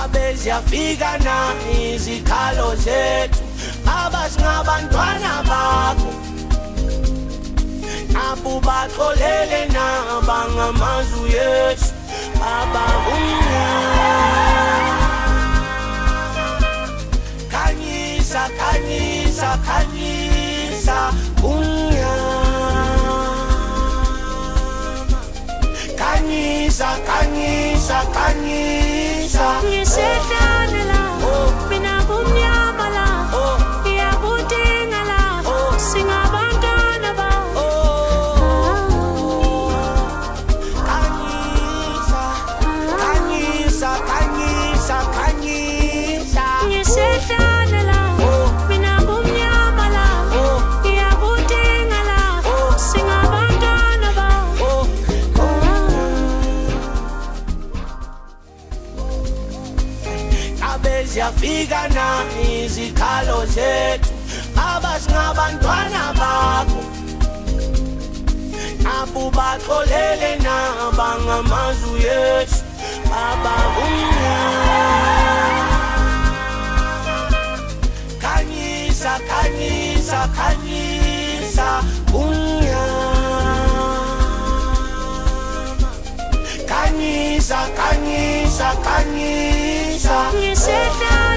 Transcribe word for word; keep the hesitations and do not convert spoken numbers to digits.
Ngabe ziyafika na izikhalo zethu abasingabantwana bakho abo baxolele na bangamazwi Yesu ababumnyama khanyisa khanyisa khanyisa umnyama khanyisa khanyisa khanyisa ngisedlana la mina kumnyama la ngiyakudinga la singabantwana bakho khanyisa khanyisa khanyisa khanyisa ngisedlana la mina kumnyama la ngiyakudinga la singabantwana bakho ziyafika na izikhalo zethu abasingabantwana bakho abo baxolele na bangamazwi Yesu ababumnyama khanyisa khanyisa khanyisa umnyama khanyisa khanyisa khanyisa ngisedlana